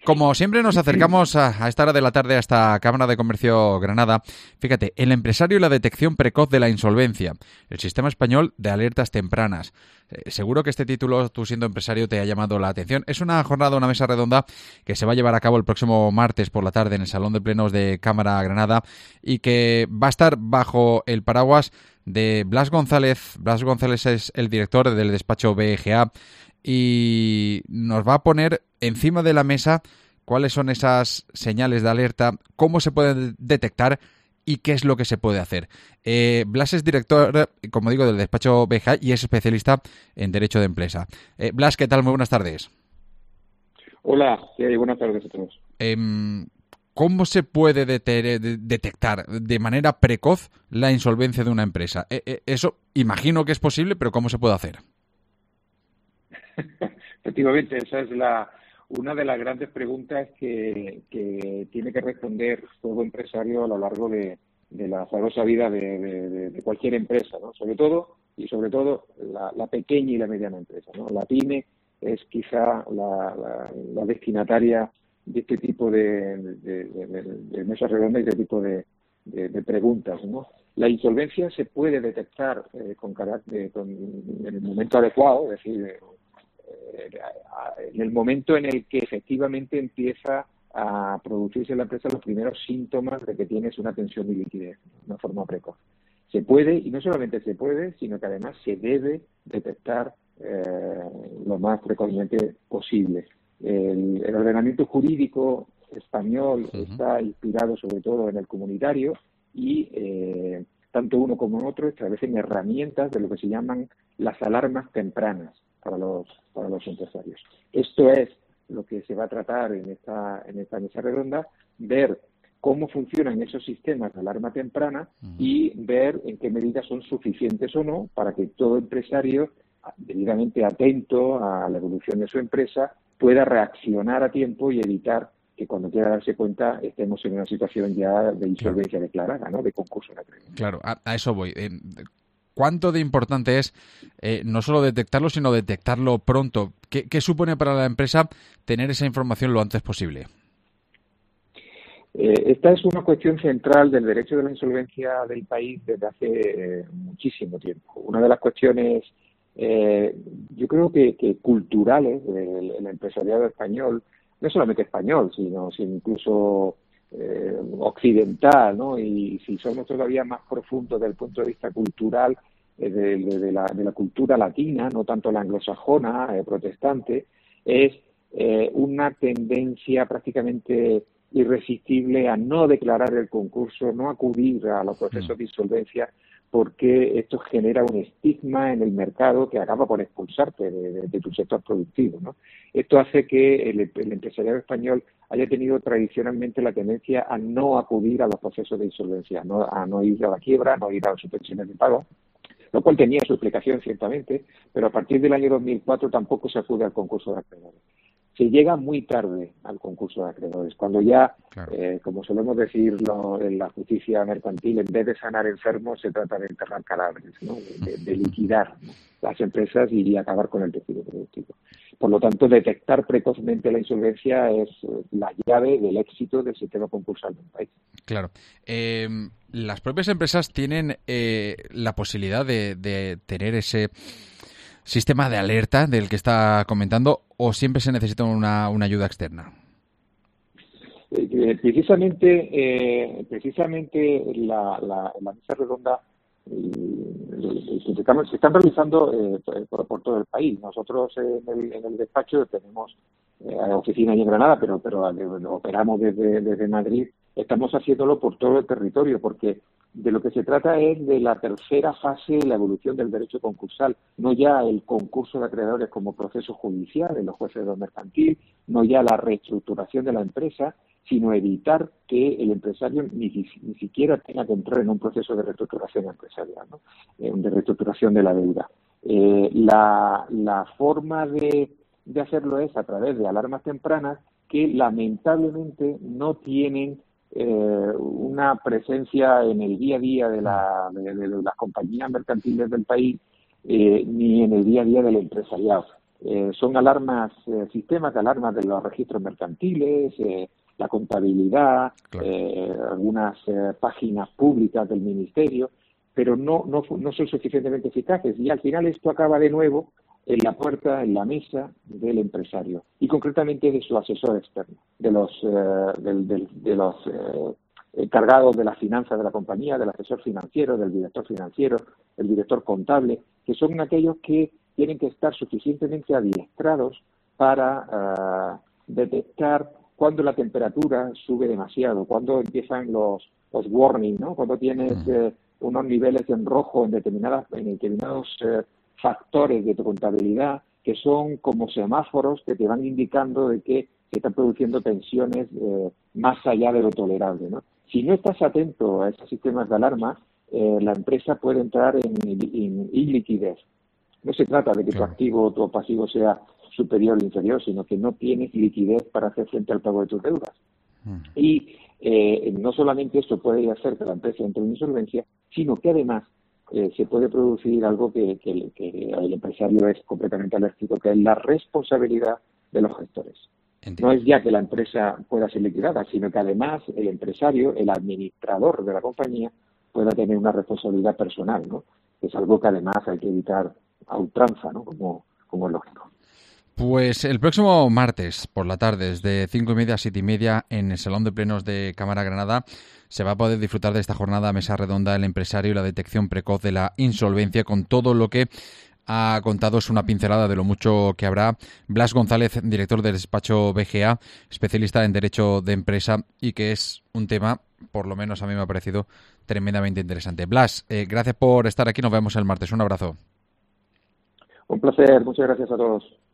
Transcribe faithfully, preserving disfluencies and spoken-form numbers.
Como siempre nos acercamos a, a esta hora de la tarde a esta Cámara de Comercio Granada. Fíjate, el empresario y la detección precoz de la insolvencia, el sistema español de alertas tempranas. Eh, seguro que este título, tú siendo empresario, te ha llamado la atención. Es una jornada, una mesa redonda que se va a llevar a cabo el próximo martes por la tarde en el Salón de Plenos de Cámara Granada y que va a estar bajo el paraguas de Blas González. Blas González es el director del despacho B G A y nos va a poner encima de la mesa cuáles son esas señales de alerta, cómo se pueden detectar y qué es lo que se puede hacer. Eh, Blas es director, como digo, del despacho B G A y es especialista en Derecho de Empresa. Eh, Blas, ¿qué tal? Muy buenas tardes. Hola, sí, buenas tardes a todos. Eh, ¿Cómo se puede deter- de- detectar de manera precoz la insolvencia de una empresa? Eh, eh, eso imagino que es posible, pero ¿cómo se puede hacer? Efectivamente, esa es la una de las grandes preguntas que, que tiene que responder todo empresario a lo largo de, de la azarosa vida de, de, de cualquier empresa, ¿no? Sobre todo, y sobre todo, la, la pequeña y la mediana empresa, ¿no? La pyme es quizá la, la, la destinataria de este tipo de, de, de, de, de mesas redondas y de este tipo de, de, de preguntas, ¿no? La insolvencia se puede detectar eh, con carácter, con, en el momento adecuado, es decir, eh, en el momento en el que efectivamente empieza a producirse en la empresa los primeros síntomas de que tienes una tensión de liquidez, de una forma precoz. Se puede, y no solamente se puede, sino que además se debe detectar eh, lo más precozmente posible. El, el ordenamiento jurídico español uh-huh. está inspirado sobre todo en el comunitario y eh, tanto uno como otro establecen herramientas de lo que se llaman las alarmas tempranas para los para los empresarios. Esto es lo que se va a tratar en esta en esta mesa redonda, ver cómo funcionan esos sistemas de alarma temprana uh-huh. y ver en qué medida son suficientes o no para que todo empresario debidamente atento a la evolución de su empresa pueda reaccionar a tiempo y evitar que cuando quiera darse cuenta estemos en una situación ya de insolvencia declarada, ¿no? De concurso de acreedores. Claro, a, a eso voy. Eh, ¿Cuánto de importante es eh, no solo detectarlo, sino detectarlo pronto? ¿Qué, ¿Qué supone para la empresa tener esa información lo antes posible? Eh, esta es una cuestión central del derecho de la insolvencia del país desde hace eh, muchísimo tiempo. Una de las cuestiones, eh, yo creo que, que culturales del, del empresariado español, no solamente español, sino, sino incluso eh, occidental, ¿no? Y si somos todavía más profundos desde el punto de vista cultural, eh, de, de, de, la, de la cultura latina, no tanto la anglosajona, eh, protestante, es eh, una tendencia prácticamente irresistible a no declarar el concurso, no acudir a los procesos de insolvencia, porque esto genera un estigma en el mercado que acaba por expulsarte de, de, de tu sector productivo, ¿no? Esto hace que el, el empresariado español haya tenido tradicionalmente la tendencia a no acudir a los procesos de insolvencia, no, a no ir a la quiebra, a no ir a las suspensiones de pago, lo cual tenía su explicación ciertamente, pero a partir del año dos mil cuatro tampoco se acude al concurso de acreedores. Se llega muy tarde al concurso de acreedores, cuando ya, claro. eh, como solemos decirlo en la justicia mercantil, en vez de sanar enfermos, se trata de enterrar cadáveres, ¿no? de, de liquidar, ¿no?, las empresas y acabar con el tejido productivo. Por lo tanto, detectar precozmente la insolvencia es la llave del éxito del sistema concursal de un país. Claro. Eh, las propias empresas tienen eh, la posibilidad de, de tener ese sistema de alerta del que está comentando, o siempre se necesita una, una ayuda externa. Eh, precisamente, eh, precisamente la, la, la mesa redonda eh, se, están, se están realizando eh, por, por todo el país. Nosotros en el, en el despacho tenemos eh, oficina ahí en Granada, pero, pero operamos desde, desde Madrid. Estamos haciéndolo por todo el territorio, porque de lo que se trata es de la tercera fase de la evolución del derecho concursal, no ya el concurso de acreedores como proceso judicial en los jueces de lo mercantil, no ya la reestructuración de la empresa, sino evitar que el empresario ni, ni siquiera tenga que entrar en un proceso de reestructuración empresarial, ¿no? eh, de reestructuración de la deuda. Eh, la, la forma de, de hacerlo es a través de alarmas tempranas que lamentablemente no tienen Eh, una presencia en el día a día de, la, de, de las compañías mercantiles del país, eh, ni en el día a día del empresariado. eh, son alarmas, eh, sistemas de alarmas de los registros mercantiles, eh, la contabilidad, claro. eh, algunas eh, páginas públicas del ministerio, pero no, no, no son suficientemente eficaces. Y al final esto acaba de nuevo en la puerta, en la mesa del empresario y concretamente de su asesor externo, de los, eh, del, del, de los eh, encargados de las finanzas de la compañía, del asesor financiero, del director financiero, el director contable, que son aquellos que tienen que estar suficientemente adiestrados para uh, detectar cuando la temperatura sube demasiado, cuando empiezan los, los warnings, ¿no? Cuando tienes eh, unos niveles en rojo en determinadas, en determinados eh, factores de tu contabilidad que son como semáforos que te van indicando de que se están produciendo tensiones eh, más allá de lo tolerable, ¿no? Si no estás atento a esos sistemas de alarma, eh, la empresa puede entrar en, en iliquidez. No se trata de que claro. tu activo o tu pasivo sea superior o inferior, sino que no tienes liquidez para hacer frente al pago de tus deudas. Uh-huh. Y eh, no solamente esto puede hacer que la empresa entre en insolvencia, sino que además eh, se puede producir algo que, que, que el empresario es completamente alérgico, que es la responsabilidad de los gestores. Entiendo. No es ya que la empresa pueda ser liquidada, sino que además el empresario, el administrador de la compañía, pueda tener una responsabilidad personal, ¿no? Que es algo que además hay que evitar a ultranza, ¿no? Como, como es lógico. Pues el próximo martes por la tarde, desde cinco y media a siete y media, en el Salón de Plenos de Cámara Granada, se va a poder disfrutar de esta jornada Mesa Redonda, el empresario y la detección precoz de la insolvencia, con todo lo que ha contado. Es una pincelada de lo mucho que habrá. Blas González, director del despacho B G A, especialista en Derecho de Empresa, y que es un tema, por lo menos a mí me ha parecido, tremendamente interesante. Blas, eh, gracias por estar aquí. Nos vemos el martes. Un abrazo. Un placer. Muchas gracias a todos.